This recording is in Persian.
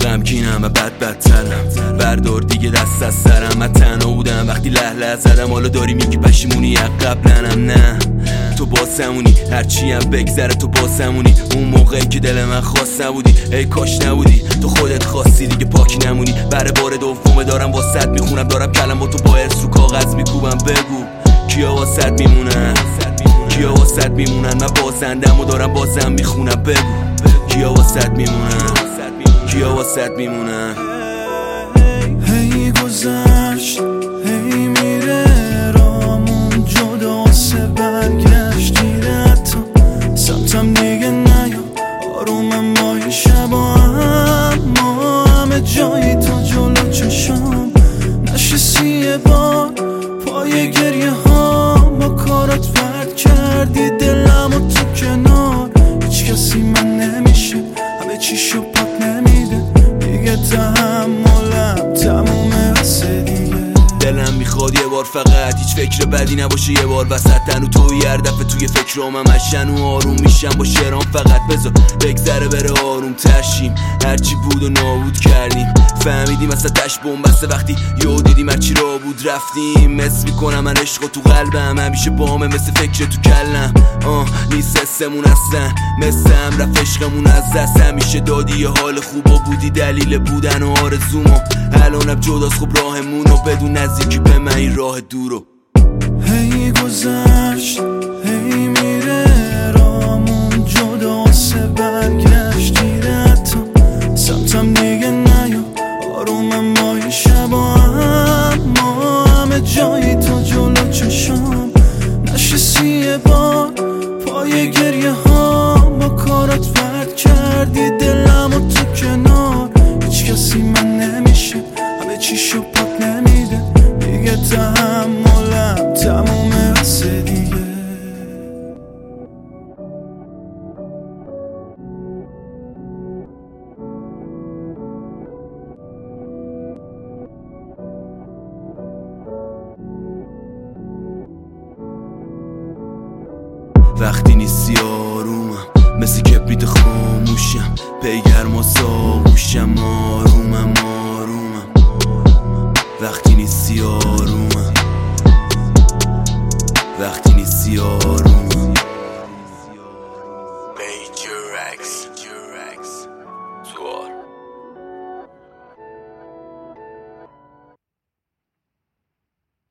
غمگینم و بدترم، بردار دیگه دست از سرم. من تنها بودم وقتی له زدم، حالا داریم یکی پشیمونی از قبلنم. نه تو باسمونی، هرچی هم بگذره تو باسمونی. اون موقعی که دل من خواست نبودی، ای کاش نبودی. تو خودت خواستی دیگه پاکی نمونی. برای بار دومه دارم واسط میخونم، دارم کلماتو با ارس رو کاغذ میکوبم. بگو کیا واسط میمونن، کیا واسط میمونن. من بازندم و دارم بازم میخونم. بگو کیا واسط میمونن، کیا واسط میمونن. هی گذشت هی میره رامون، جداسه برگشت گیره حتی سمتم دیگه نیا. آرومم با این شبا ما همه جایی تا جلو چشم نشستی یه بار پای گریه ها. با کارات ورد کردی دلم و تو کنار، هیچ کسی من نمیشه، همه چیشو پاک نمیده دیگه. تحملم تمومه واسه دیگه. دلم میخواد یه بار فقط هیچ فکر بدی نباشه، یه بار وسط تنو توی هر دفعه توی فکرام هم اشن و آروم میشم با شعرام. فقط بذار بگذره بره آروم ترشیم، هرچی بود و نابود کردیم. فهمیدیم اصلا تش بومبسته وقتی یهو دیدیم هرچی را بود رفتیم. مس میکنم من عشق تو قلبم، همیشه بامه مثل فکر تو کلم. نیست حسمون اصلا مثل هم رفت عشقمون از دست. همیشه دادی یه حال خوب و بودی دلیل بودن و آرزومو. الانم جداست خب راهمونو، بدون نزدیکی به من این راه دورو. هی گذشت هی میره رامون، جداسه برگشت گیره حتی سمتم دیگه نیا. آرومم با این شبا ما همه جایی تا جلو چشم نشستی یه بار پای گریه ها. با کارات ورد کردی دلم و تو کنار، هیچ کسی من نمیشه، همه چیشو پاک نمیده دیگه. تحملم تمومه واسه دیگه. وقتی نیستی آرومم، مثل کبریت خاموشم، پیگرما ساغوشم. آرومم آرومم وقتی نیستی آرومم، وقتی نیستی آرومم.